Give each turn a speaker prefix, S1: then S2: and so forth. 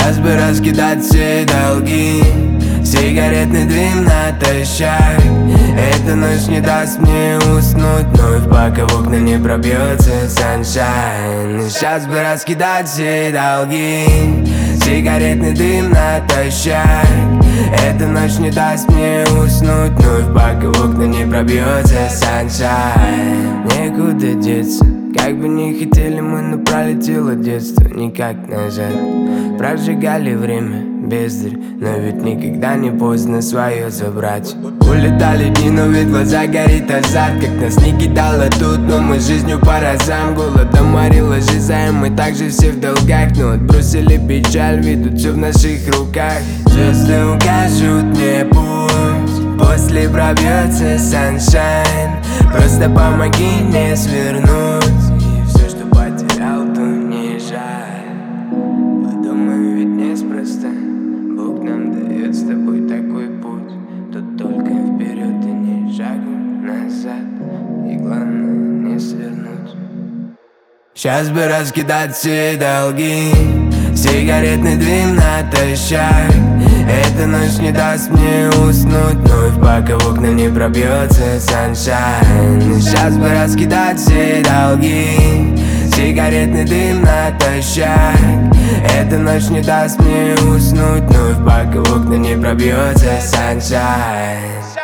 S1: Сейчас бы раскидать все долги, сигаретный дым натощак. Эта ночь не даст мне уснуть, вновь пока в окна не пробьется саншайн. Сейчас бы раскидать все долги, сигаретный дым натощак. Эта ночь не даст мне уснуть, вновь пока в окна не пробьется саншайн. Некуда деться, как бы не хотели мы, но пролетело детство никак назад. Прожигали время, бездарь, но ведь никогда не поздно свое забрать. Улетали дни, но ведь глаза горит азарт. Как нас не кидало тут, но мы жизнью по разам. Голодом морила жизнь, мы также все в долгах. Но отбросили печаль, ведут все в наших руках. Звезды укажут мне путь, после пробьется саншайн. Просто помоги мне свернуть, и все, что потерял, то не жаль. Подумай, ведь неспроста Бог нам дает с тобой такой путь. Тут только вперед и ни шагу назад, и главное не свернуть. Сейчас бы раскидать все долги, сигаретный дым натощак. Эта ночь не даст мне уснуть, вновь пока в окна не пробьется саншайн. Сейчас бы раскидать все долги, сигаретный дым натощак. Эта ночь не даст мне уснуть, вновь пока в окна не пробьется саншайн.